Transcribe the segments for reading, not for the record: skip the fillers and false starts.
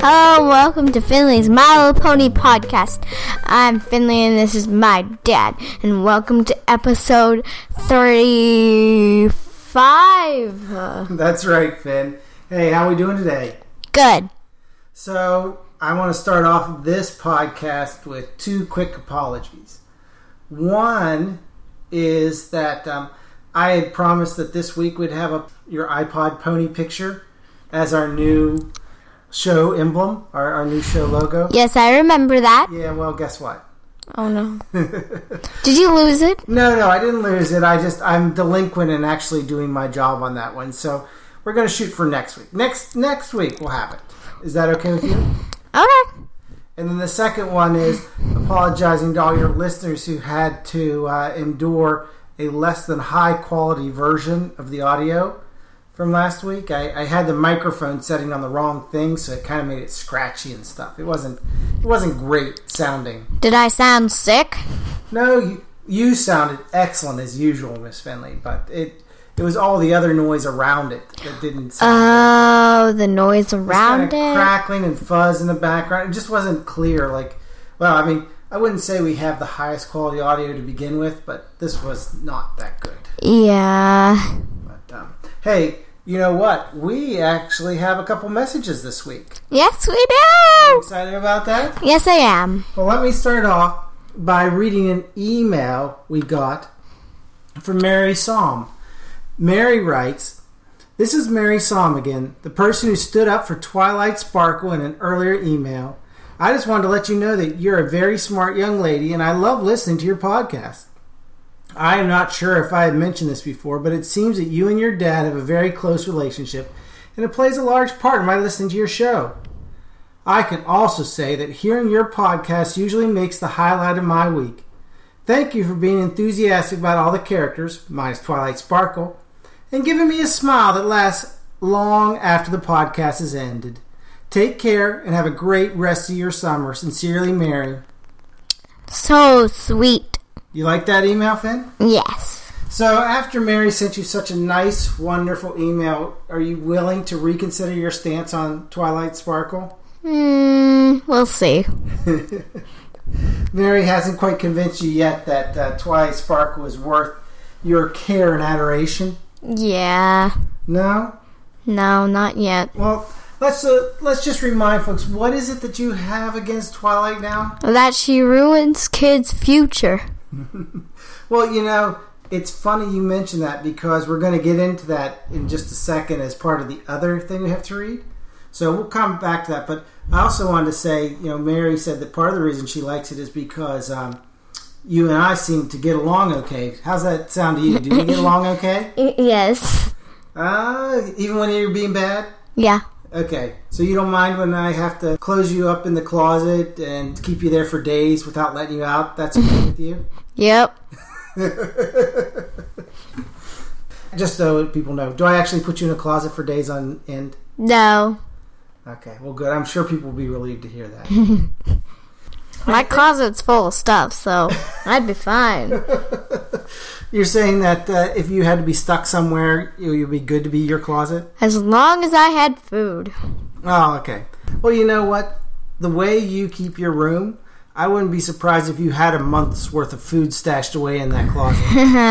Hello, welcome to Finley's My Little Pony podcast. I'm Finley and this is my dad. And welcome to episode 35. That's right, Finn. Hey, how are we doing today? Good. So, I want to start off this podcast with two quick apologies. One is that I had promised that this week we'd have your iPod Pony picture as our new show emblem, our new show logo. Yes, I remember that. Yeah, well, guess what? Oh, no. Did you lose it? No, I didn't lose it. I'm delinquent in actually doing my job on that one. So we're going to shoot for next week. Next week we'll have it. Is that okay with you? Okay. And then the second one is apologizing to all your listeners who had to endure a less than high quality version of the audio from last week. I had the microphone setting on the wrong thing, so it kind of made it scratchy and stuff. It wasn't great sounding. Did I sound sick? No, you sounded excellent as usual, Miss Finley, but it was all the other noise around it that didn't sound good. The noise around it? Crackling and fuzz in the background. It just wasn't clear. I wouldn't say we have the highest quality audio to begin with, but this was not that good. Yeah. But, hey, you know what? We actually have a couple messages this week. Yes, we do. Are you excited about that? Yes, I am. Well, let me start off by reading an email we got from Mary Psalm. Mary writes, "This is Mary Psalm again, the person who stood up for Twilight Sparkle in an earlier email. I just wanted to let you know that you're a very smart young lady, and I love listening to your podcast. I am not sure if I had mentioned this before, but it seems that you and your dad have a very close relationship, and it plays a large part in my listening to your show. I can also say that hearing your podcast usually makes the highlight of my week. Thank you for being enthusiastic about all the characters, minus Twilight Sparkle, and giving me a smile that lasts long after the podcast has ended. Take care and have a great rest of your summer. Sincerely, Mary." So sweet. You like that email, Finn? Yes. So after Mary sent you such a nice, wonderful email, are you willing to reconsider your stance on Twilight Sparkle? We'll see. Mary hasn't quite convinced you yet that Twilight Sparkle is worth your care and adoration? Yeah. No? No, not yet. Well, let's just remind folks, what is it that you have against Twilight now? That she ruins kids' future. Well, it's funny you mention that because we're going to get into that in just a second as part of the other thing we have to read. So we'll come back to that. But I also wanted to say, Mary said that part of the reason she likes it is because you and I seem to get along okay. How's that sound to you? Do we get along okay? Yes. Even when you're being bad? Yeah. Okay. So you don't mind when I have to close you up in the closet and keep you there for days without letting you out? That's okay with you? Yep. Just so people know, do I actually put you in a closet for days on end? No. Okay, well good. I'm sure people will be relieved to hear that. My closet's full of stuff, so I'd be fine. You're saying that if you had to be stuck somewhere, it would be good to be your closet? As long as I had food. Oh, okay. Well, you know what? The way you keep your room, I wouldn't be surprised if you had a month's worth of food stashed away in that closet.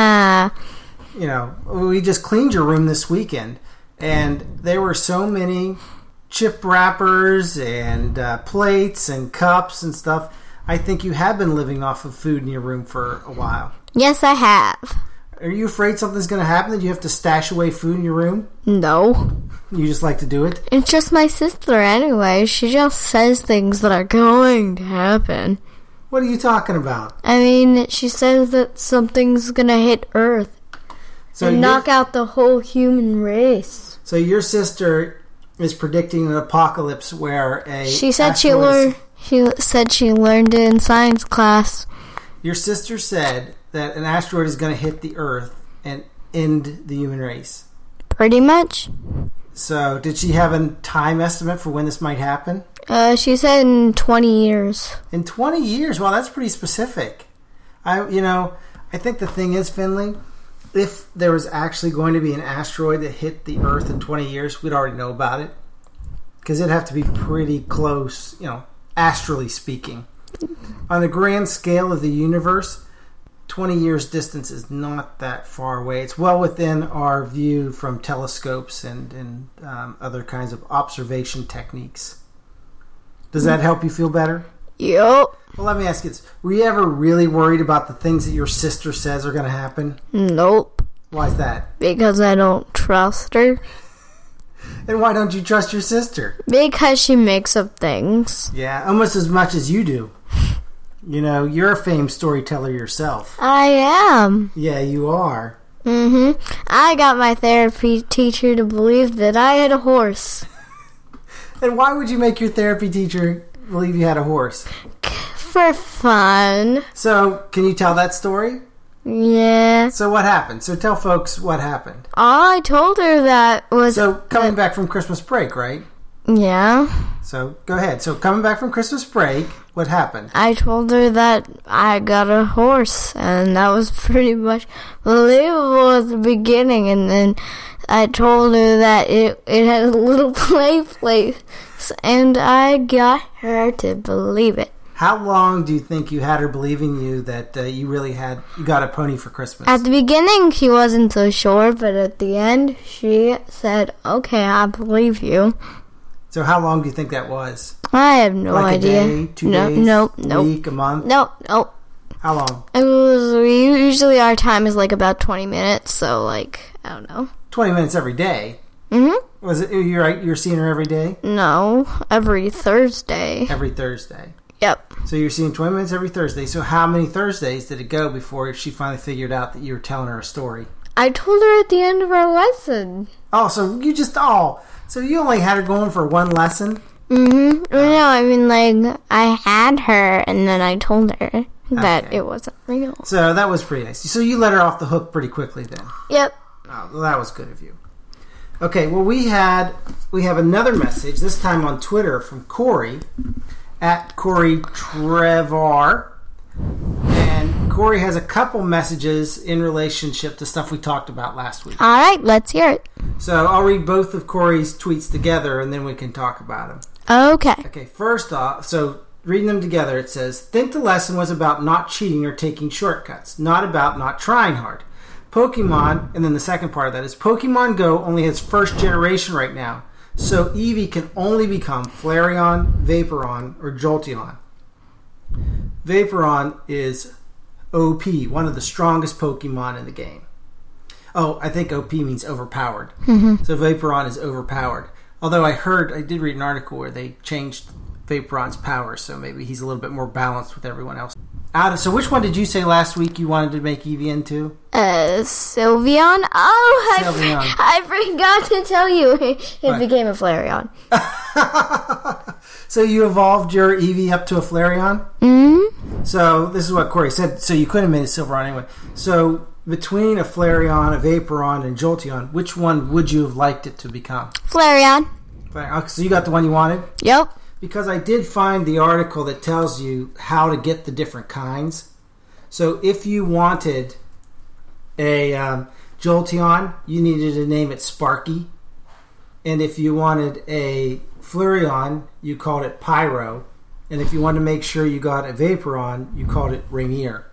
We just cleaned your room this weekend, and there were so many chip wrappers and plates and cups and stuff. I think you have been living off of food in your room for a while. Yes, I have. Are you afraid something's going to happen that you have to stash away food in your room? No. You just like to do it? It's just my sister anyway. She just says things that are going to happen. What are you talking about? I mean, she says that something's going to hit Earth and knock out the whole human race. So your sister is predicting an apocalypse where She said she learned it in science class. Your sister said that an asteroid is going to hit the Earth and end the human race. Pretty much. So, did she have a time estimate for when this might happen? She said in 20 years. In 20 years? Well, that's pretty specific. I think the thing is, Finley, if there was actually going to be an asteroid that hit the Earth in 20 years, we'd already know about it. because it'd have to be pretty close, astrally speaking. On the grand scale of the universe, 20 years distance is not that far away. It's well within our view from telescopes and other kinds of observation techniques. Does that help you feel better? Yep. Well, let me ask you this. Were you ever really worried about the things that your sister says are going to happen? Nope. Why is that? Because I don't trust her. And why don't you trust your sister? Because she makes up things. Yeah, almost as much as you do. You're a famed storyteller yourself. I am. Yeah, you are. I got my therapy teacher to believe that I had a horse. And why would you make your therapy teacher believe you had a horse? For fun. So, can you tell that story? Yeah. So what happened? So tell folks what happened. All I told her that was... So, coming back from Christmas break, right? Yeah. So, go ahead. So, coming back from Christmas break, what happened? I told her that I got a horse, and that was pretty much believable at the beginning, and then I told her that it had a little play place, and I got her to believe it. How long do you think you had her believing you that you got a pony for Christmas? At the beginning, she wasn't so sure, but at the end, she said, "Okay, I believe you." So how long do you think that was? I have no idea. A day, 2 days, no, week, a month? No. How long? It was usually our time is like about 20 minutes, so I don't know. 20 minutes every day. Was it you're seeing her every day? No, every Thursday. Every Thursday. Yep. So you're seeing 20 minutes every Thursday. So how many Thursdays did it go before she finally figured out that you were telling her a story? I told her at the end of our lesson. Oh, so you only had her going for one lesson? No, I mean, I had her, and then I told her that it wasn't real. So that was pretty nice. So you let her off the hook pretty quickly then? Yep. Oh, well, that was good of you. Okay, well, we have another message, this time on Twitter from Corey, at Corey Trevor. And Corey has a couple messages in relationship to stuff we talked about last week. All right, let's hear it. So I'll read both of Corey's tweets together, and then we can talk about them. Okay. Okay, first off, so reading them together, it says, think the lesson was about not cheating or taking shortcuts, not about not trying hard. Pokemon, and then the second part of that is, Pokemon Go only has first generation right now, so Eevee can only become Flareon, Vaporeon, or Jolteon. Vaporeon is OP, one of the strongest Pokemon in the game. Oh, I think OP means overpowered. So Vaporeon is overpowered. Although I did read an article where they changed Vaporeon's power, so maybe he's a little bit more balanced with everyone else. So which one did you say last week you wanted to make Eevee into? Sylveon. Oh, Sylveon. I forgot to tell you. It became a Flareon. So you evolved your Eevee up to a Flareon? So this is what Corey said. So you could have made a Sylveon anyway. So between a Flareon, a Vaporeon, and Jolteon, which one would you have liked it to become? Flareon. So you got the one you wanted? Yep. Because I did find the article that tells you how to get the different kinds. So if you wanted a Jolteon, you needed to name it Sparky. And if you wanted a Flareon, you called it Pyro. And if you wanted to make sure you got a Vaporeon, you called it Rainier.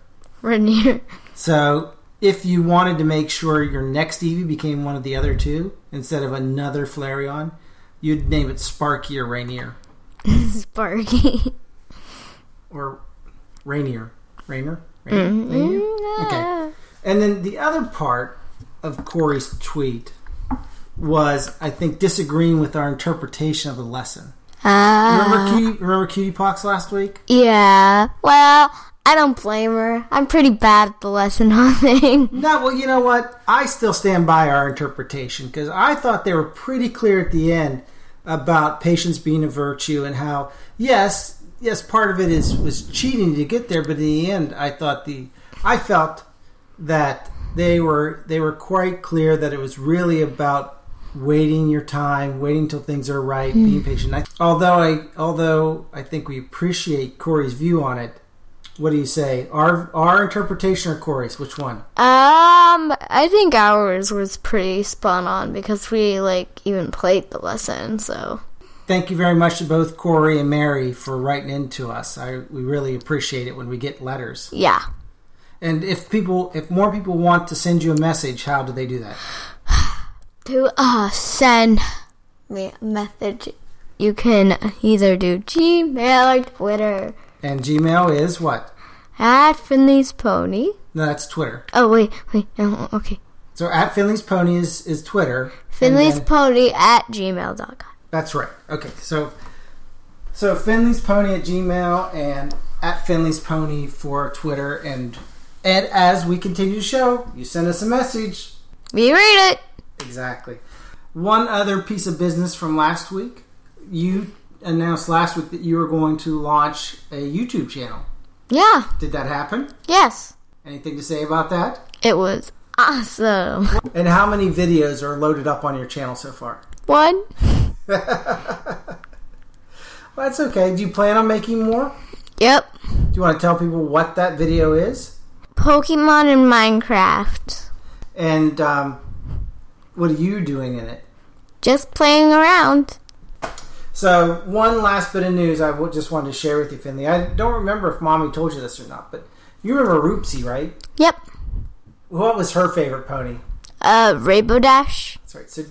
So if you wanted to make sure your next Eevee became one of the other two, instead of another Flareon, you'd name it Sparky or Rainier. Sparky. Or Rainier. Rainier? Okay. And then the other part of Corey's tweet was, I think, disagreeing with our interpretation of the lesson. Remember Cutie Pox last week? Yeah. Well, I don't blame her. I'm pretty bad at the lesson on thing. No, well, you know what? I still stand by our interpretation, because I thought they were pretty clear at the end about patience being a virtue, and how, yes, part of it was cheating to get there, but in the end, I felt that they were quite clear that it was really about waiting your time, waiting till things are right, being patient. Although I think we appreciate Corey's view on it. What do you say? Our interpretation or Corey's? Which one? I think ours was pretty spot on, because we even played the lesson. So thank you very much to both Corey and Mary for writing into us. We really appreciate it when we get letters. Yeah. And if more people want to send you a message, how do they do that? To send me a message, you can either do Gmail or Twitter. And Gmail is what? At Finley's Pony. No, that's Twitter. Oh, wait. No, okay. So at Finley's Pony is Twitter. Finley's Pony at gmail.com. That's right. Okay, so Finley's Pony at Gmail and at Finley's Pony for Twitter. And as we continue the show, you send us a message. We read it. Exactly. One other piece of business from last week. You announced last week that you were going to launch a YouTube channel. Yeah. Did that happen? Yes. Anything to say about that? It was awesome. And how many videos are loaded up on your channel so far? 1. Well, that's okay. Do you plan on making more? Yep. Do you want to tell people what that video is? Pokemon and Minecraft. And what are you doing in it? Just playing around. So, one last bit of news I just wanted to share with you, Finley. I don't remember if Mommy told you this or not, but you remember Roopsie, right? Yep. What was her favorite pony? Rainbow Dash. That's right.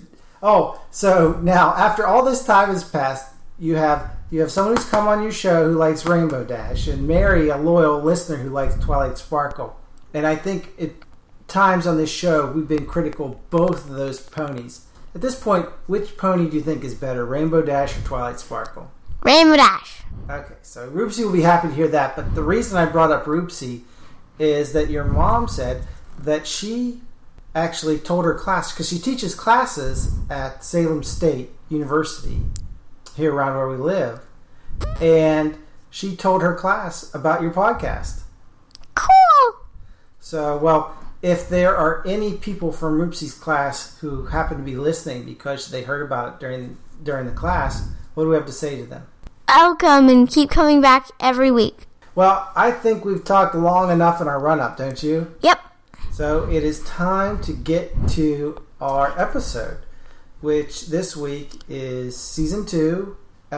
So now, after all this time has passed, you have someone who's come on your show who likes Rainbow Dash, and Mary, a loyal listener who likes Twilight Sparkle. And I think at times on this show, we've been critical of both of those ponies. At this point, which pony do you think is better, Rainbow Dash or Twilight Sparkle? Rainbow Dash. Okay, so Roopsie will be happy to hear that, but the reason I brought up Roopsie is that your mom said that she actually told her class, because she teaches classes at Salem State University, here around where we live, and she told her class about your podcast. Cool! So, well, if there are any people from Roopsie's class who happen to be listening because they heard about it during the class, what do we have to say to them? I'll come and keep coming back every week. Well, I think we've talked long enough in our run-up, don't you? Yep. So it is time to get to our episode, which this week is Season 2,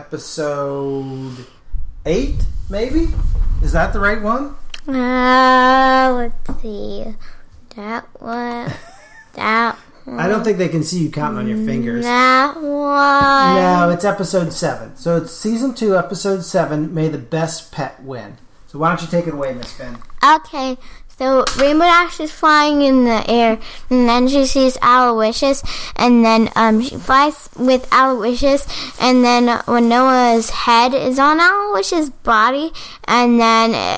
Episode 8, maybe? Is that the right one? Let's see. That one. That one. I don't think they can see you counting on your fingers. That one. No, it's Episode 7. So it's Season 2, Episode 7, May the Best Pet Win. So why don't you take it away, Miss Finn? Okay. So Rainbow Dash is flying in the air, and then she sees Aloysius, and then she flies with Aloysius, and then Winona's head is on Aloysius' body, and then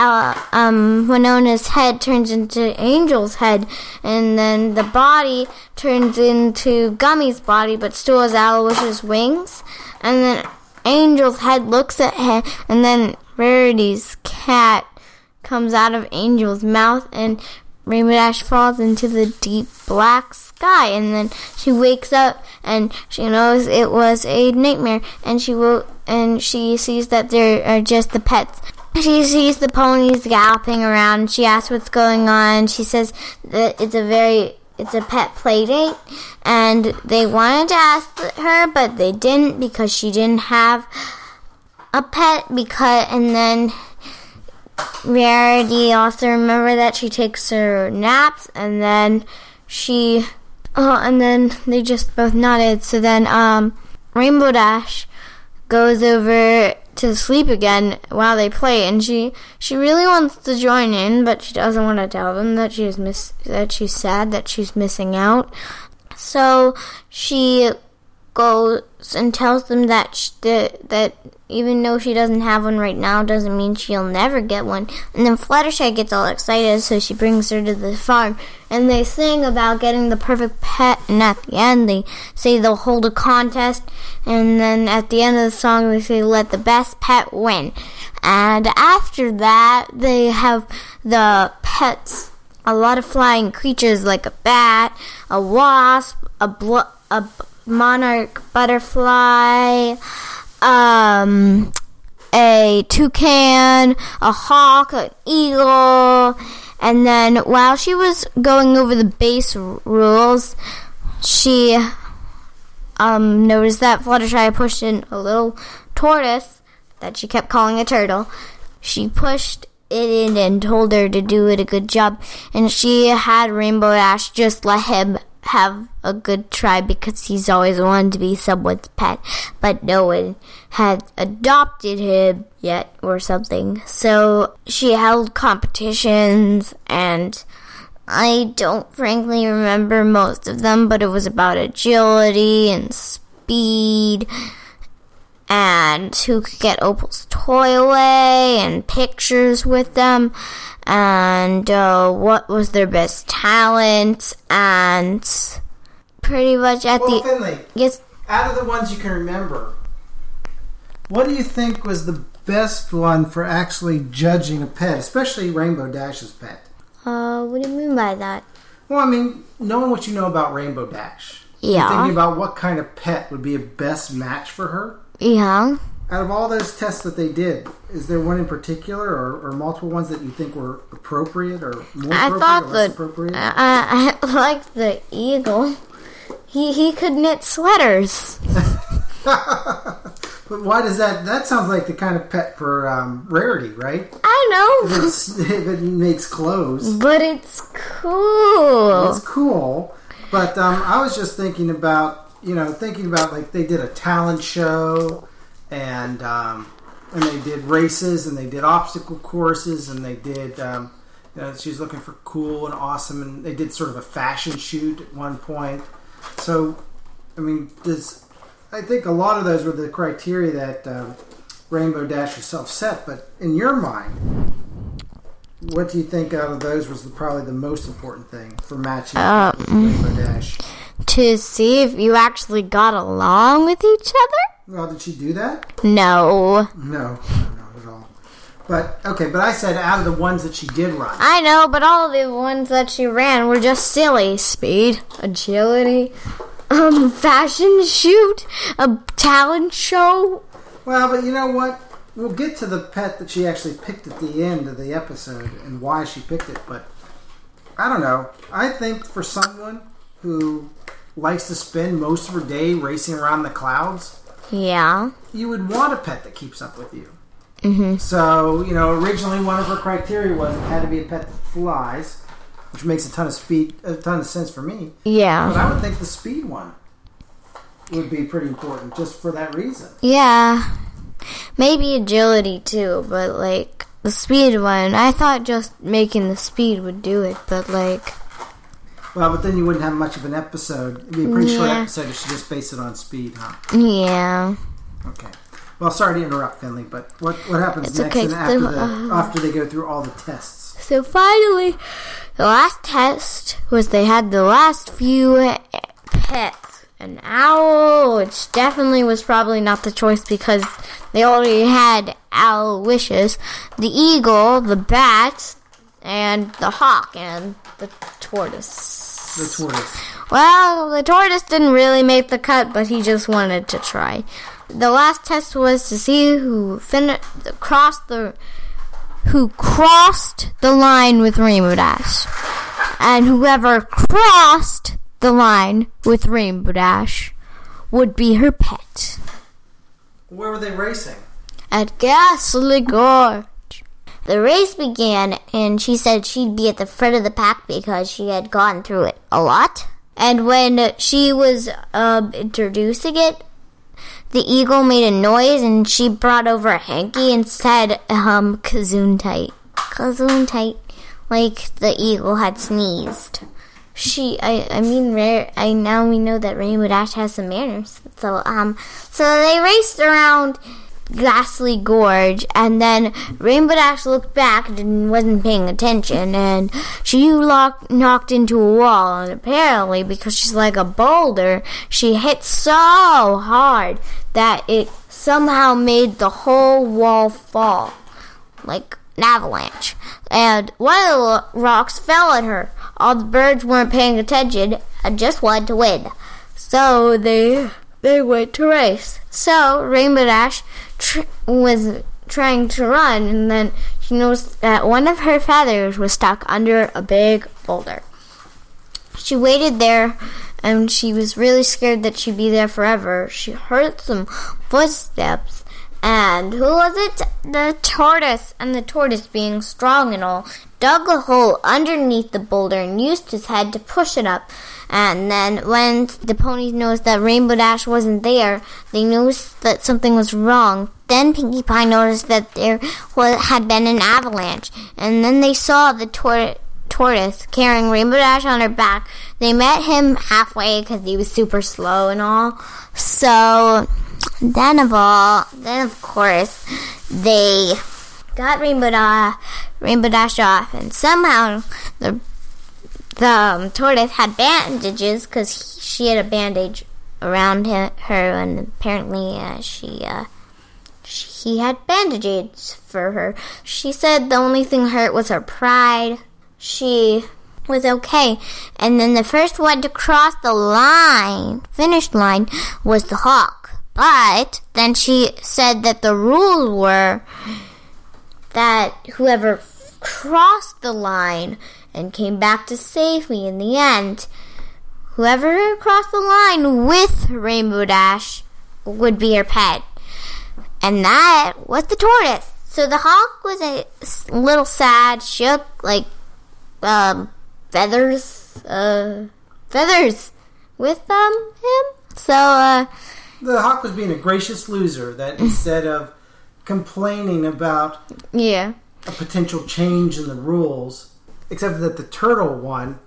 Winona's head turns into Angel's head, and then the body turns into Gummy's body, but still has Aloysius' wings, and then Angel's head looks at him, and then Rarity's cat comes out of Angel's mouth, and Rainbow Dash falls into the deep black sky, and then she wakes up and she knows it was a nightmare, and she sees that there are just the pets. She sees the ponies galloping around, and she asks what's going on. She says that it's a pet play date, and they wanted to ask her, but they didn't because she didn't have a pet, and then Rarity also remember that she takes her naps, and then and then they just both nodded. So then Rainbow Dash goes over to sleep again while they play, and she really wants to join in, but she doesn't want to tell them that she's sad that she's missing out. So she goes and tells them that that even though she doesn't have one right now, doesn't mean she'll never get one. And then Fluttershy gets all excited, so she brings her to the farm, and they sing about getting the perfect pet, and at the end they say they'll hold a contest, and then at the end of the song they say let the best pet win. And after that they have the pets, a lot of flying creatures like a bat, a wasp, a monarch butterfly, a toucan, a hawk, an eagle. And then while she was going over the base rules, she noticed that Fluttershy pushed in a little tortoise that she kept calling a turtle. She pushed it in and told her to do it a good job. And she had Rainbow Dash just let him have a good try because he's always wanted to be someone's pet. But no one had adopted him yet or something. So she held competitions, and I don't frankly remember most of them, but it was about agility and speed and who could get Opal's toy away and pictures with them and what was their best talent, and pretty much at Finley, yes. Out of the ones you can remember, what do you think was the best one for actually judging a pet, especially Rainbow Dash's pet? What do you mean by that? Well, I mean, knowing what you know about Rainbow Dash. Yeah. Thinking about what kind of pet would be a best match for her. Yeah. Out of all those tests that they did, is there one in particular or multiple ones that you think were appropriate or more appropriate or less appropriate? I liked the eagle. He could knit sweaters. But why does that... That sounds like the kind of pet for Rarity, right? I know. If it makes clothes. But it's cool. It's cool. But I was just thinking about like they did a talent show and they did races and they did obstacle courses and they did... she's looking for cool and awesome, and they did sort of a fashion shoot at one point. So, I mean, I think a lot of those were the criteria that Rainbow Dash herself set. But in your mind, what do you think out of those was probably the most important thing for matching Rainbow Dash? To see if you actually got along with each other? Well, did she do that? No. No, not at all. But, okay, but I said out of the ones that she did run. I know, but all the ones that she ran were just silly. Speed, agility, fashion shoot, a talent show. Well, but you know what? We'll get to the pet that she actually picked at the end of the episode and why she picked it, but I don't know. I think for someone who likes to spend most of her day racing around the clouds, yeah, you would want a pet that keeps up with you. Mm-hmm. So, originally one of her criteria was it had to be a pet that flies, which makes a ton of sense for me. Yeah. But I would think the speed one would be pretty important just for that reason. Yeah. Maybe agility too, but like the speed one, I thought just making the speed would do it, but like... Well, but then you wouldn't have much of an episode. It'd be a pretty short episode if she just based it on speed, huh? Yeah. Okay. Well, sorry to interrupt, Finley, but what happens it's next okay. after they go through all the tests? So finally, the last test was they had the last few pets. An owl, which definitely was probably not the choice because they already had owl wishes. The eagle, the bat, and the hawk, and the tortoise. The tortoise. Well, the tortoise didn't really make the cut, but he just wanted to try. The last test was to see who crossed the line with Rainbow Dash. And whoever crossed the line with Rainbow Dash would be her pet. Where were they racing? At Ghastly Gorge. The race began, and she said she'd be at the front of the pack because she had gone through it a lot. And when she was introducing it, the eagle made a noise, and she brought over a hanky and said, Gesundheit. Gesundheit. Like the eagle had sneezed. Now we know that Rainbow Dash has some manners. So they raced around Ghastly Gorge, and then Rainbow Dash looked back and wasn't paying attention, and she knocked into a wall, and apparently, because she's like a boulder, she hit so hard that it somehow made the whole wall fall, like an avalanche. And one of the rocks fell at her. All the birds weren't paying attention and just wanted to win. So they went to race. So Rainbow Dash was trying to run, and then she noticed that one of her feathers was stuck under a big boulder. She waited there and she was really scared that she'd be there forever. She heard some footsteps, and who was it? The tortoise. And the tortoise, being strong and all, dug a hole underneath the boulder and used his head to push it up. And then when the ponies noticed that Rainbow Dash wasn't there, they noticed that something was wrong. Then Pinkie Pie noticed that there had been an avalanche. And then they saw the tortoise carrying Rainbow Dash on her back. They met him halfway because he was super slow and all. So then of course, they got Rainbow Dash off, and somehow the tortoise had bandages because she had a bandage around her, and apparently he had bandages for her. She said the only thing hurt was her pride. She was okay. And then the first one to cross the finish line, was the hawk. But then she said that the rules were that whoever crossed the line and came back to safety in the end, whoever crossed the line with Rainbow Dash would be her pet. And that was the tortoise. So the hawk was a little sad, shook like feathers with him. So the hawk was being a gracious loser that instead of complaining about a potential change in the rules, except that the tortoise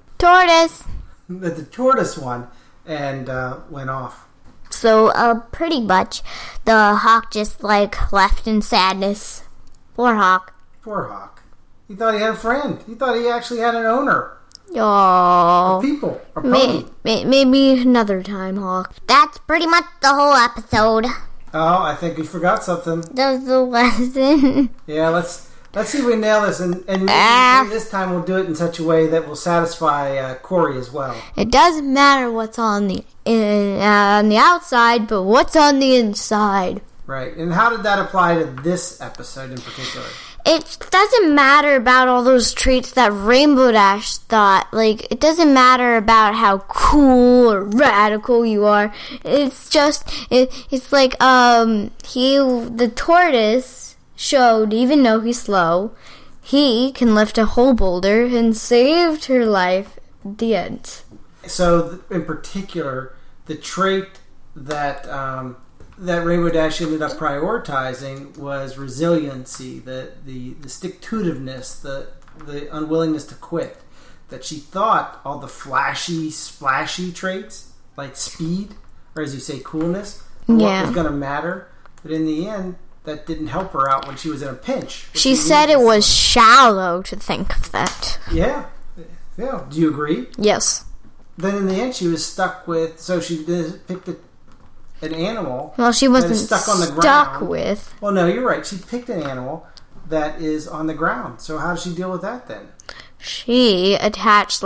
won and went off. So pretty much the hawk just left in sadness. Poor hawk. He thought he had a friend. He thought he actually had an owner. Oh, People. A pony. Maybe another time, Hawk. That's pretty much the whole episode. Oh, I think we forgot something. That's the lesson. Yeah, let's see if we nail this, and maybe this time we'll do it in such a way that will satisfy Corey as well. It doesn't matter what's on the outside, but what's on the inside. Right, and how did that apply to this episode in particular? It doesn't matter about all those traits that Rainbow Dash thought. It doesn't matter about how cool or radical you are. It's just, it's like, the tortoise showed, even though he's slow, he can lift a whole boulder and saved her life at the end. So, in particular, the trait that Rainbow Dash ended up prioritizing was resiliency, the stick-to-itiveness, the unwillingness to quit. That she thought all the flashy, splashy traits, like speed, or as you say, coolness, what was going to matter. But in the end, that didn't help her out when she was in a pinch. She said it was shallow to think of that. Yeah. Do you agree? Yes. Then in the end, she was stuck with, so she picked an animal. Well, she wasn't stuck on the ground. With. Well, no, you're right. She picked an animal that is on the ground. So how does she deal with that then? She attached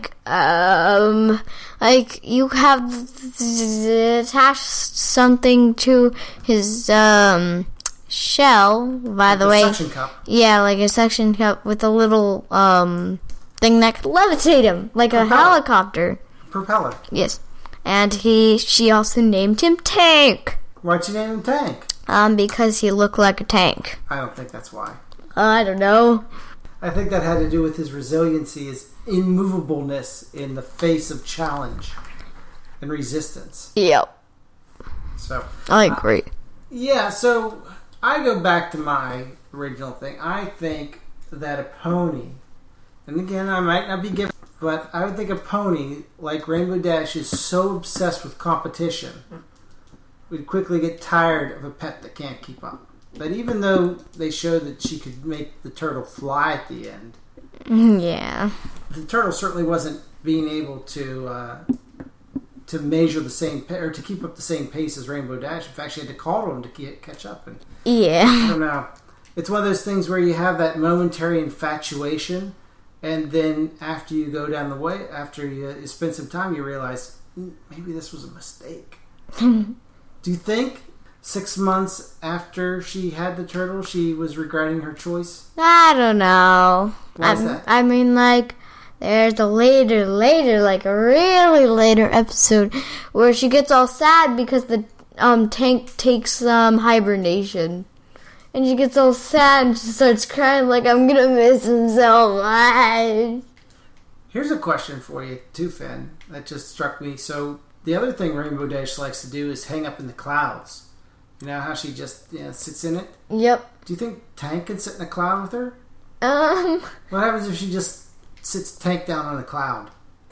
you have attached something to his shell. By the way, a suction cup. Yeah, like a suction cup with a little thing that could levitate him, like a helicopter. Propeller. Yes. And she also named him Tank. Why'd you name him Tank? Because he looked like a tank. I don't think that's why. I don't know. I think that had to do with his resiliency, his immovableness in the face of challenge and resistance. Yep. So I agree. So I go back to my original thing. I think that a pony, and again, I might not be given, but I would think a pony, like Rainbow Dash, is so obsessed with competition, would quickly get tired of a pet that can't keep up. But even though they showed that she could make the turtle fly at the end, yeah, the turtle certainly wasn't being able to measure the same or to keep up the same pace as Rainbow Dash. In fact, she had to call to him to catch up. And I don't know. It's one of those things where you have that momentary infatuation, and then after you go down the way, after you spend some time, you realize maybe this was a mistake. Do you think 6 months after she had the turtle, she was regretting her choice? I don't know. Why is that? I mean, there's a later, like a really later episode where she gets all sad because the Tank takes hibernation. And she gets all sad and she starts crying like, I'm gonna miss him so much. Here's a question for you, too, Finn. That just struck me. So, the other thing Rainbow Dash likes to do is hang up in the clouds. You know how she just sits in it? Yep. Do you think Tank can sit in a cloud with her? What happens if she just sits Tank down on a cloud?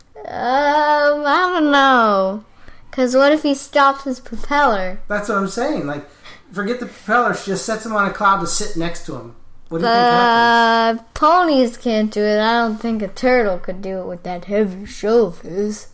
I don't know. Because what if he stops his propeller? That's what I'm saying. Like, forget the propeller. She just sets him on a cloud to sit next to him. What do you think happens? Ponies can't do it. I don't think a turtle could do it with that heavy shoulders.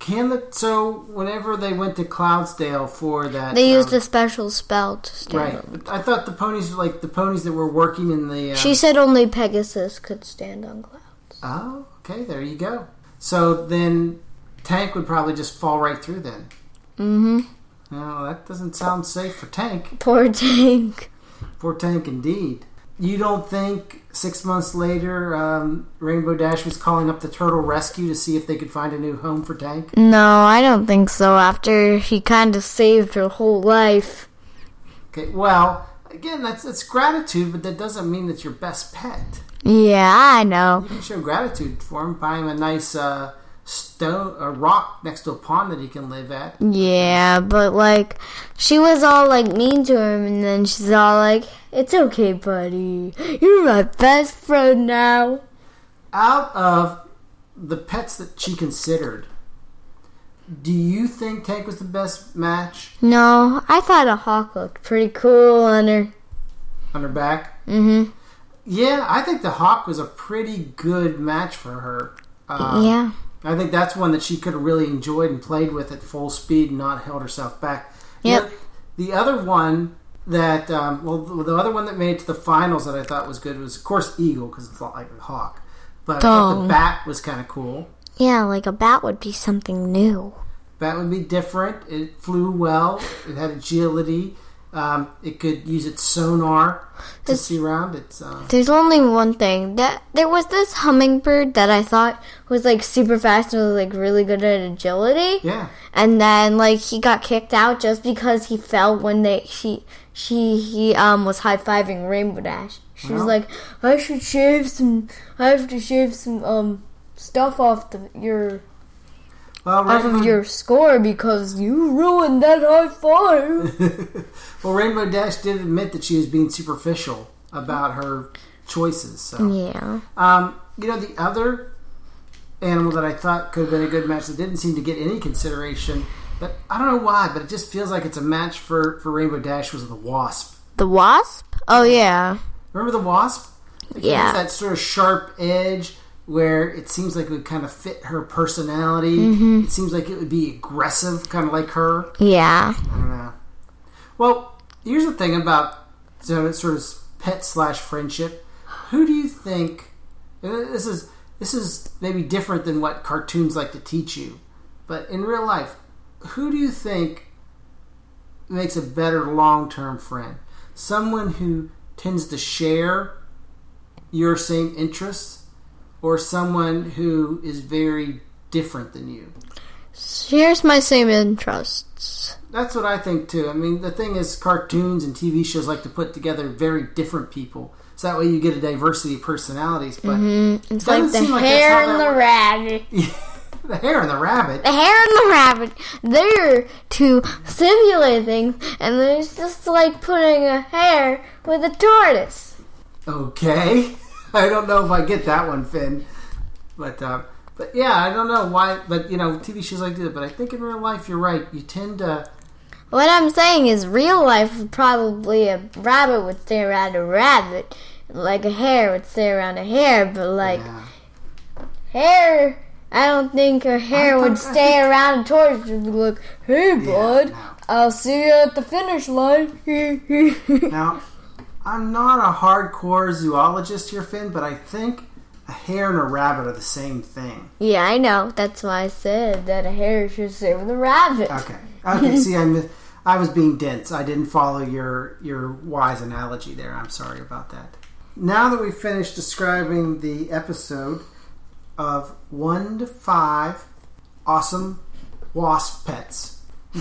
So whenever they went to Cloudsdale for that, they used a special spell to stand on. Right. I thought the ponies, like the ponies that were working in the. She said only Pegasus could stand on clouds. Oh, okay. There you go. So then, Tank would probably just fall right through. Then. Mm-hmm. No, that doesn't sound safe for Tank. Poor Tank. Poor Tank, indeed. You don't think 6 months later, Rainbow Dash was calling up the Turtle Rescue to see if they could find a new home for Tank? No, I don't think so. After he kind of saved her whole life. Okay, well, again, that's gratitude, but that doesn't mean that's your best pet. Yeah, I know. You can show gratitude for him, buy him a nice a rock next to a pond that he can live at. Yeah, but like she was all like mean to him, and then she's all like, "It's okay, buddy. You're my best friend now." Out of the pets that she considered, do you think Tank was the best match? No, I thought a hawk looked pretty cool on her. On her back? Mm-hmm. Yeah, I think the hawk was a pretty good match for her. Yeah. I think that's one that she could have really enjoyed and played with at full speed and not held herself back. Yep. You know, the other one that, the other one that made it to the finals that I thought was good was, of course, Eagle, because it's not like a hawk. But I thought the bat was kind of cool. Yeah, like a bat would be something new. Bat would be different. It flew well. It had agility. It could use its sonar to see around. There's only one thing. There was this hummingbird that I thought was like super fast and was like really good at agility. Yeah. And then like he got kicked out just because he fell when he was high-fiving Rainbow Dash. She was like, I have to shave some stuff off your score because you ruined that high five. Well, Rainbow Dash did admit that she was being superficial about her choices. So. Yeah. The other animal that I thought could have been a good match that didn't seem to get any consideration, but I don't know why, but it just feels like it's a match for Rainbow Dash was the Wasp. The Wasp? Oh, yeah. Remember the Wasp? Yeah. It has that sort of sharp edge where it seems like it would kind of fit her personality. Mm-hmm. It seems like it would be aggressive, kind of like her. Yeah. I don't know. Well, here's the thing about sort of pet/friendship. Who do you think... This is maybe different than what cartoons like to teach you, but in real life, who do you think makes a better long-term friend? Someone who tends to share your same interests, or someone who is very different than you? Shares my same interests. That's what I think too. I mean, the thing is, cartoons and TV shows like to put together very different people, so that way you get a diversity of personalities. But it's like the hare and the rabbit. The hare and the rabbit. The hare and the rabbit. They're to simulate things, and it's just like putting a hare with a tortoise. Okay. I don't know if I get that one, Finn. But yeah, I don't know why. But, TV shows like do it. But I think in real life, you're right. You tend to... What I'm saying is real life, probably a rabbit would stay around a rabbit. Like a hare would stay around a hare. But like hare... I don't think a hare would stay around a tortoise and be like, hey, bud, I'll see you at the finish line. Now, I'm not a hardcore zoologist here, Finn, but I think a hare and a rabbit are the same thing. Yeah, I know. That's why I said that a hare should stay with a rabbit. Okay. See, I was being dense. I didn't follow your wise analogy there. I'm sorry about that. Now that we've finished describing the episode, of 1 to 5 awesome wasp pets.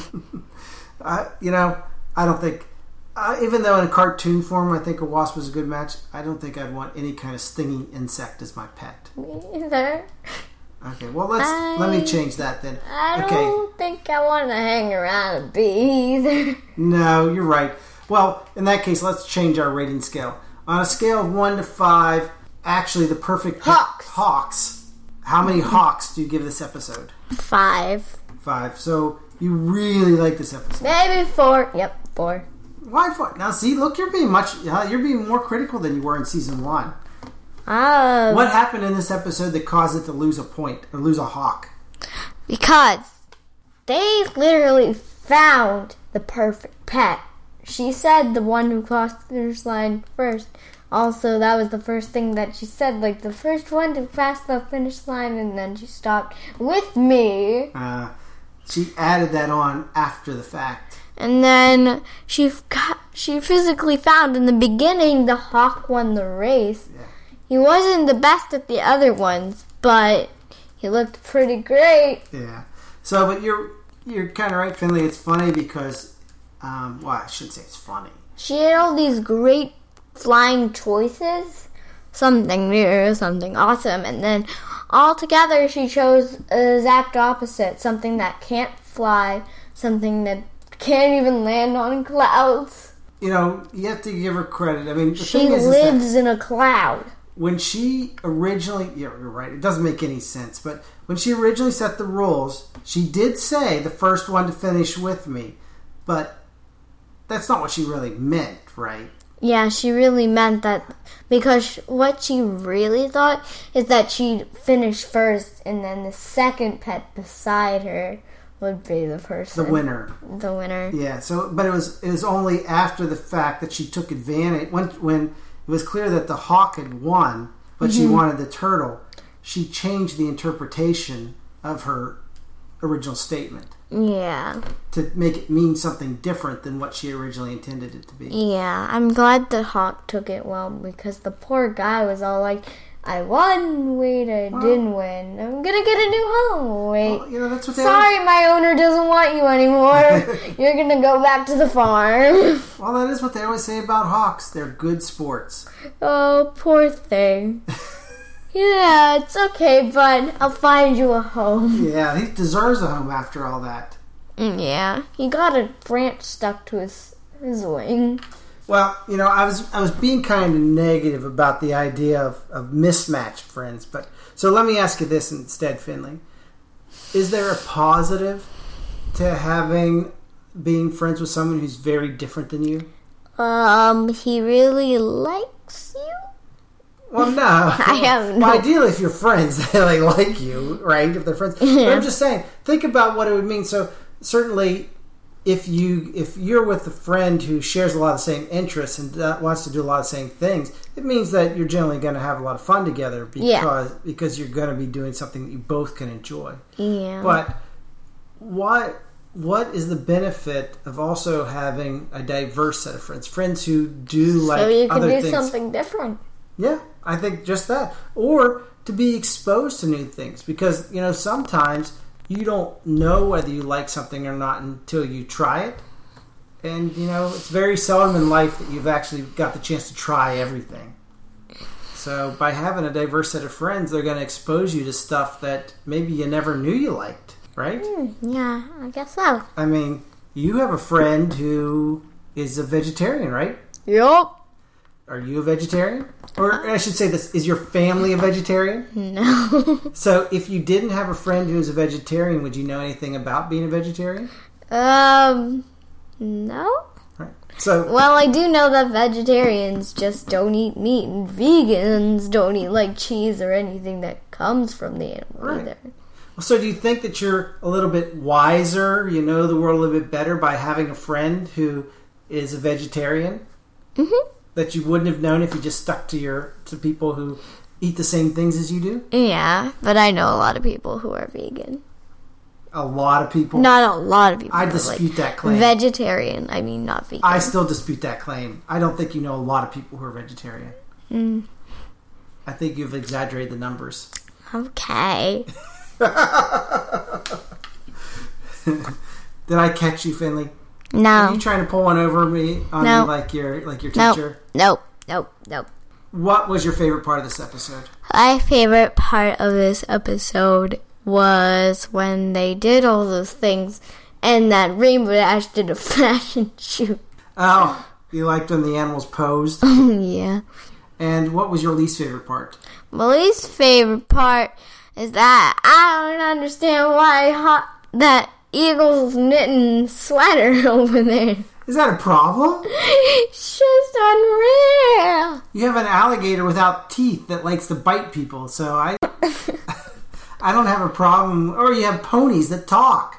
I don't think, even though in a cartoon form I think a wasp is a good match, I don't think I'd want any kind of stinging insect as my pet. Me either. Okay, well let me change that then. I don't think I want to hang around a bee either. No, you're right. Well, in that case, let's change our rating scale. On a scale of 1 to 5, actually the perfect hawks. How many hawks do you give this episode? 5. 5. So you really like this episode? Maybe 4. Yep, 4. Why 4? Now see, look, you're being more critical than you were in season 1. What happened in this episode that caused it to lose a point or lose a hawk? Because they literally found the perfect pet. She said the one who crossed the finish line first. Also, that was the first thing that she said, like the first one to pass the finish line, and then she stopped with me. She added that on after the fact. And then she physically found in the beginning the hawk won the race. Yeah. He wasn't the best at the other ones, but he looked pretty great. Yeah. So, but you're kind of right, Finley. It's funny because, I shouldn't say it's funny. She had all these great flying choices, something new, something awesome, and then all together she chose a exact opposite, something that can't fly, something that can't even land on clouds. You have to give her credit. I mean, she lives in a cloud. When she originally, you're right, it doesn't make any sense, but when she originally set the rules, she did say the first one to finish with me, but that's not what she really meant, right? Yeah, she really meant that, because what she really thought is that she'd finish first, and then the second pet beside her would be the person. The winner. The winner. Yeah, but it was only after the fact that she took advantage, when it was clear that the hawk had won, but she wanted the turtle, she changed the interpretation of her original statement. Yeah. To make it mean something different than what she originally intended it to be. Yeah, I'm glad the hawk took it well, because the poor guy was all like, I won, wait, I didn't win. I'm gonna get a new home. Wait, well, that's what sorry, my owner doesn't want you anymore. You're gonna go back to the farm. Well, that is what they always say about hawks. They're good sports. Oh, poor thing. Yeah, it's okay, bud. I'll find you a home. Yeah, he deserves a home after all that. Yeah, he got a branch stuck to his wing. Well, I was being kind of negative about the idea of mismatched friends, but so let me ask you this instead, Finley. Is there a positive to being friends with someone who's very different than you? He really likes you? Well, no. I have no. Well, ideally, if you're friends, they like you, right? If they're friends. But I'm just saying, think about what it would mean. So certainly, if you're with a friend who shares a lot of the same interests and wants to do a lot of the same things, it means that you're generally going to have a lot of fun together because you're going to be doing something that you both can enjoy. Yeah. But what is the benefit of also having a diverse set of friends? Friends who do like other things. So you can do something different. Yeah, I think just that. Or to be exposed to new things. Because, sometimes you don't know whether you like something or not until you try it. And, it's very seldom in life that you've actually got the chance to try everything. So by having a diverse set of friends, they're going to expose you to stuff that maybe you never knew you liked, right? Yeah, I guess so. I mean, you have a friend who is a vegetarian, right? Yup. Are you a vegetarian? Or I should say this, is your family a vegetarian? No. So if you didn't have a friend who was a vegetarian, would you know anything about being a vegetarian? No. Right. So, well, I do know that vegetarians just don't eat meat, and vegans don't eat like cheese or anything that comes from the animal either. So do you think that you're a little bit wiser, you know the world a little bit better by having a friend who is a vegetarian? Mm-hmm. That you wouldn't have known if you just stuck to people who eat the same things as you do? Yeah, but I know a lot of people who are vegan. A lot of people? Not a lot of people. I dispute that claim. Vegetarian, I mean not vegan. I still dispute that claim. I don't think you know a lot of people who are vegetarian. I think you've exaggerated the numbers. Okay. Did I catch you, Finley? No. Are you trying to pull one over me on me like your teacher? Nope. What was your favorite part of this episode? My favorite part of this episode was when they did all those things and that Rainbow Dash did a fashion shoot. Oh, you liked when the animals posed? Yeah. And what was your least favorite part? My least favorite part is that I don't understand why that Eagle's knitting sweater over there. Is that a problem? It's just unreal. You have an alligator without teeth that likes to bite people, so I don't have a problem. Or you have ponies that talk.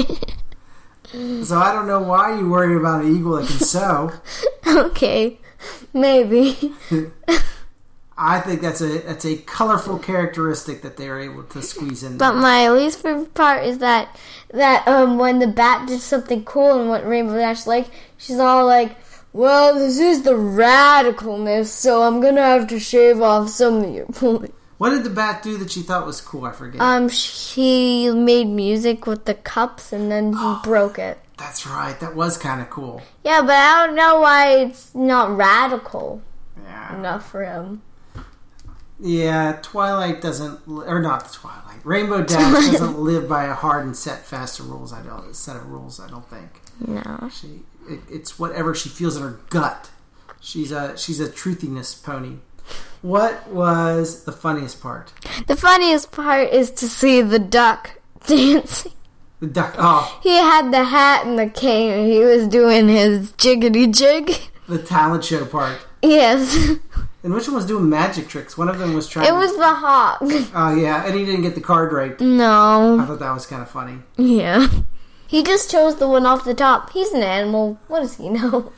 So I don't know why you worry about an eagle that can sew. Okay, maybe. I think that's a colorful characteristic that they're able to squeeze in there. But my least favorite part is that when the bat did something cool and what Rainbow Dash she's all like, well, this is the radicalness, so I'm gonna have to shave off some of your points. What did the bat do that you thought was cool? I forget. She made music with the cups and then he broke it. That's right. That was kind of cool. Yeah, but I don't know why it's not radical enough for him. Yeah, Twilight doesn't, or not Twilight. Rainbow Dash doesn't live by a hard and set of rules. I don't think. No. It's whatever she feels in her gut. She's a truthiness pony. What was the funniest part? The funniest part is to see the duck dancing. The duck. Oh, he had the hat and the cane, and he was doing his jiggity jig. The talent show part. Yes. And which one was doing magic tricks? One of them was trying. It was the hawk. Oh yeah, and he didn't get the card right. No. I thought that was kind of funny. Yeah. He just chose the one off the top. He's an animal. What does he know?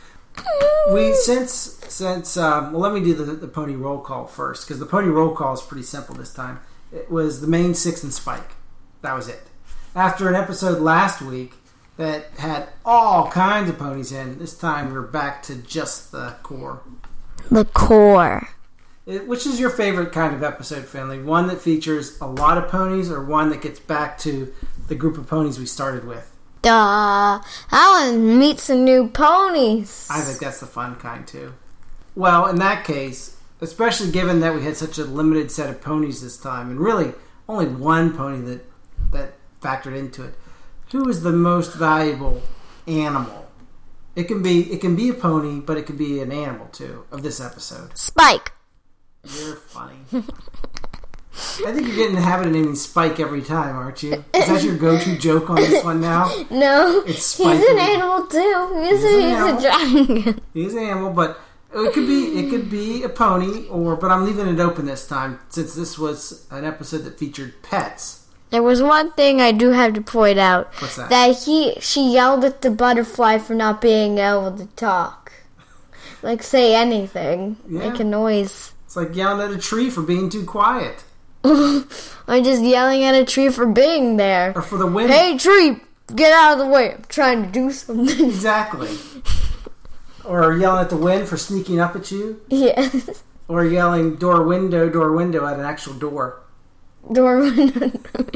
Let me do the pony roll call first, because the pony roll call is pretty simple this time. It was the main six and Spike. That was it. After an episode last week that had all kinds of ponies in, this time we're back to just the core. The core. Which is your favorite kind of episode, Finley? One that features a lot of ponies, or one that gets back to the group of ponies we started with? I want to meet some new ponies. I think that's the fun kind, too. Well, in that case, especially given that we had such a limited set of ponies this time, and really only one pony that factored into it, who is the most valuable animal? It can be a pony, but it could be an animal, too, of this episode. Spike. You're funny. I think you're getting the habit of naming Spike every time, aren't you? Is that your go-to joke on this one now? No. It's Spike. He's an animal, too. He's a dragon. He's an animal, but it could be a pony, but I'm leaving it open this time, since this was an episode that featured pets. There was one thing I do have to point out. What's that? That she yelled at the butterfly for not being able to talk. Like, say anything. Yeah. Make a noise. It's like yelling at a tree for being too quiet. Or just yelling at a tree for being there. Or for the wind. Hey, tree, get out of the way. I'm trying to do something. Exactly. Or yelling at the wind for sneaking up at you. Yes. Or yelling door, window at an actual door. Door, window.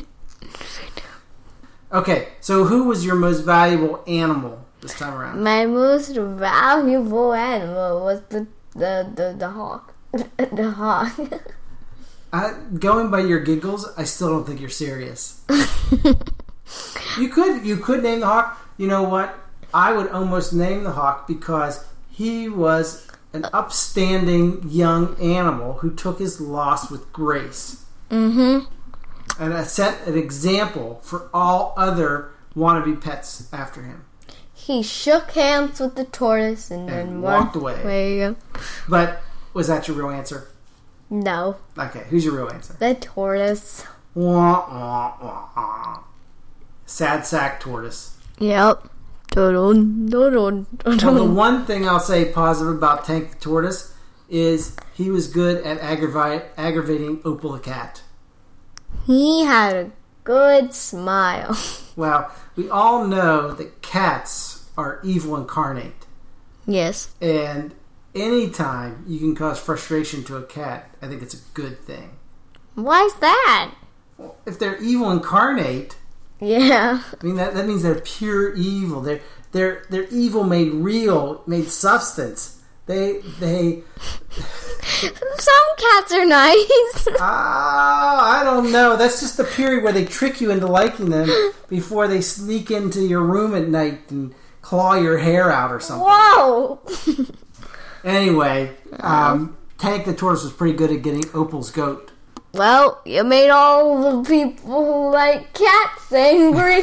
Okay, so who was your most valuable animal this time around? My most valuable animal was the hawk. The hawk. Going by your giggles, I still don't think you're serious. You could name the hawk. You know what? I would almost name the hawk because he was an upstanding young animal who took his loss with grace. Mm-hmm. And it set an example for all other wannabe pets after him. He shook hands with the tortoise and then walked away. There you go. But was that your real answer? No. Okay, who's your real answer? The tortoise. Wah, wah, wah, wah. Sad sack tortoise. Yep. Well, the one thing I'll say positive about Tank the tortoise is he was good at aggravating Opal the cat. He had a good smile. Well, we all know that cats are evil incarnate. Yes. And anytime you can cause frustration to a cat, I think it's a good thing. Why's that? If they're evil incarnate, Yeah. I mean that means they're pure evil. They're evil made real, made substance. They Some cats are nice. I don't know. That's just the period where they trick you into liking them before they sneak into your room at night and claw your hair out or something. Whoa. Anyway, Tank the Tortoise was pretty good at getting Opal's goat. Well, you made all the people who like cats angry.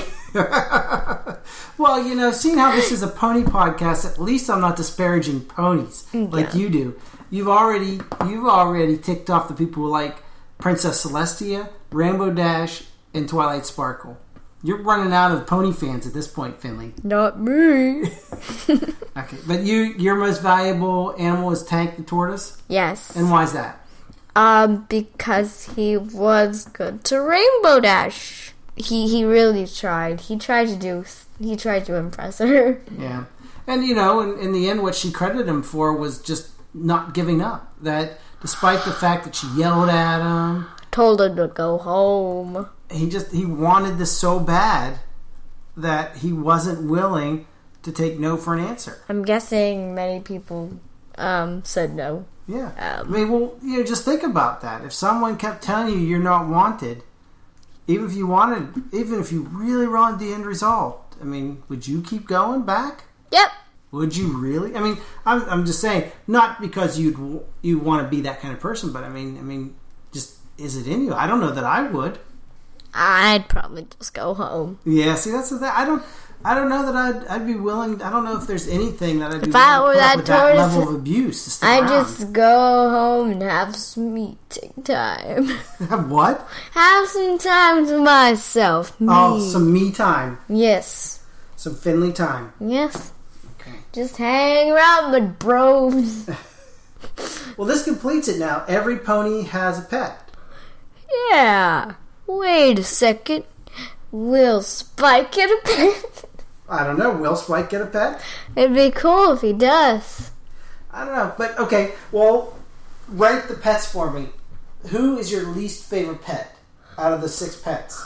Well, seeing how this is a pony podcast, at least I'm not disparaging ponies like you do. You've already ticked off the people who like Princess Celestia, Rainbow Dash, and Twilight Sparkle. You're running out of pony fans at this point, Finley. Not me. Okay, but your most valuable animal is Tank the Tortoise? Yes. And why is that? Because he was good to Rainbow Dash. He really tried. He tried to impress her. Yeah. And, in the end, what she credited him for was just not giving up. That despite the fact that she yelled at him, told him to go home, he wanted this so bad that he wasn't willing to take no for an answer. I'm guessing many people said no. Yeah. Just think about that. If someone kept telling you you're not wanted, even if you really wanted the end result, would you keep going back? Yep. Would you really? I'm just saying, not because you want to be that kind of person, but just is it in you? I don't know that I would. I'd probably just go home. Yeah, see, that's the thing. I don't know that I'd be willing. I don't know if there's anything that I'd be willing to put up with that level of abuse to stick around. I'd just go home and have some meeting time. Have what? Have some time to myself. Some me time. Yes. Some Finley time. Yes. Okay. Just hang around with bros. Well, this completes it now. Every pony has a pet. Yeah. Wait a second. Will Spike get a pet? I don't know. Will Spike get a pet? It'd be cool if he does. I don't know. But, okay. Well, rank the pets for me. Who is your least favorite pet out of the 6 pets?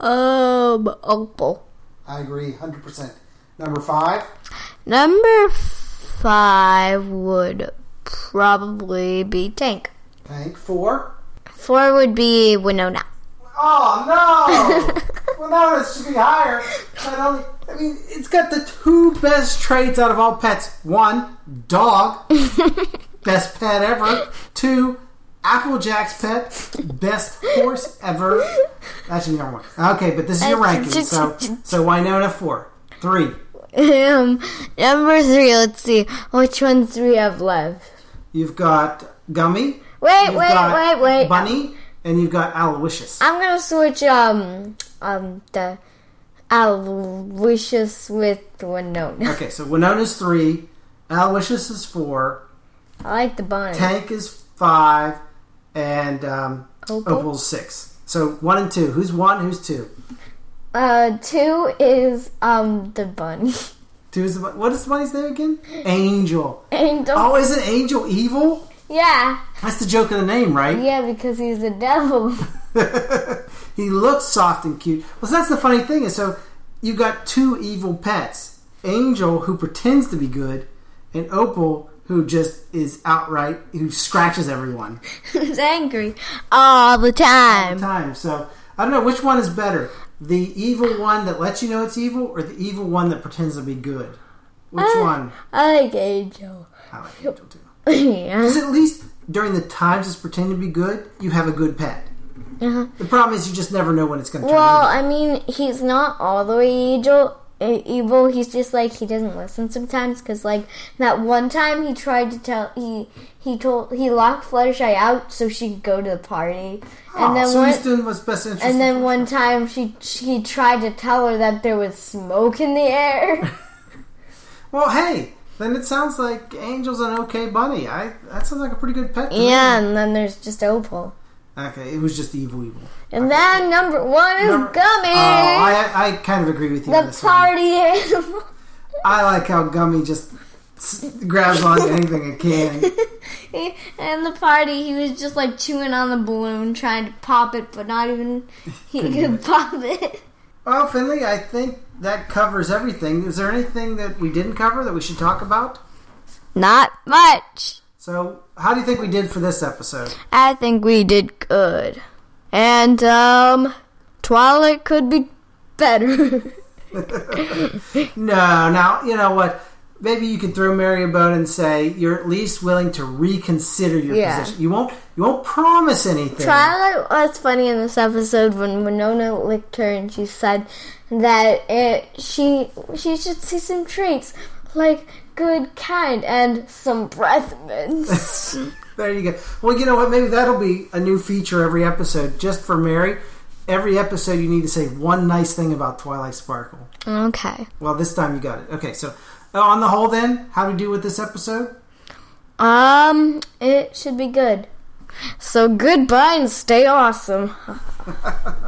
Opal. I agree 100%. Number 5? Number 5 would probably be Tank. Tank. 4? 4 would be Winona. Oh, no! Winona should be higher. It's got the 2 best traits out of all pets. 1, dog. Best pet ever. 2, Applejack's pet. Best horse ever. That should be number 1. Okay, but this is your ranking. So Winona 4. 3. Number 3, let's see. Which ones do we have left? You've got Gummy. Wait. Bunny. And you've got Aloysius. I'm gonna switch the Aloysius with Winona. Okay, so Winona's 3, Aloysius is 4. I like the bunny. Tank is 5, and Opal's 6. So 1 and 2. Who's 1? Who's 2? 2 is the bunny. 2 is the bunny. What is the bunny's name again? Angel. Angel. Oh, isn't Angel evil? Yeah. That's the joke of the name, right? Yeah, because he's the devil. He looks soft and cute. Well, so that's the funny thing is, so you've got 2 evil pets. Angel, who pretends to be good, and Opal, who just is outright, who scratches everyone. Who's angry all the time. All the time. So, I don't know, which one is better? The evil one that lets you know it's evil, or the evil one that pretends to be good? Which one? I like Angel. I like Angel, too. Yeah. Because at least during the times it's pretending to be good, you have a good pet. Uh-huh. The problem is you just never know when it's going to turn evil. He's not all the way evil. He's just like, he doesn't listen sometimes. Because that one time he tried to tell, he locked Fluttershy out so she could go to the party. And then he's doing what's best interest. And then one time he tried to tell her that there was smoke in the air. Well, hey. Then it sounds like Angel's an okay bunny. That sounds like a pretty good pet to me. And then there's just Opal. Okay, it was just evil. And then number 1 is Gummy. I kind of agree with you on this the party animal. I like how Gummy just grabs on anything it can. In the party, he was just like chewing on the balloon, trying to pop it, but not even he could pop it. Well, Finley, I think that covers everything. Is there anything that we didn't cover that we should talk about? Not much. So, how do you think we did for this episode? I think we did good. And, Twilight could be better. No, now, you know what? Maybe you could throw Mary a bone and say you're at least willing to reconsider your position. You won't promise anything. Twilight was funny in this episode when Winona licked her and she said that she should see some traits like good, kind, and some breath mints. There you go. Well, you know what? Maybe that'll be a new feature every episode just for Mary. Every episode you need to say one nice thing about Twilight Sparkle. Okay. Well, this time you got it. Okay, so on the whole then, how do we do with this episode? It should be good. So goodbye and stay awesome.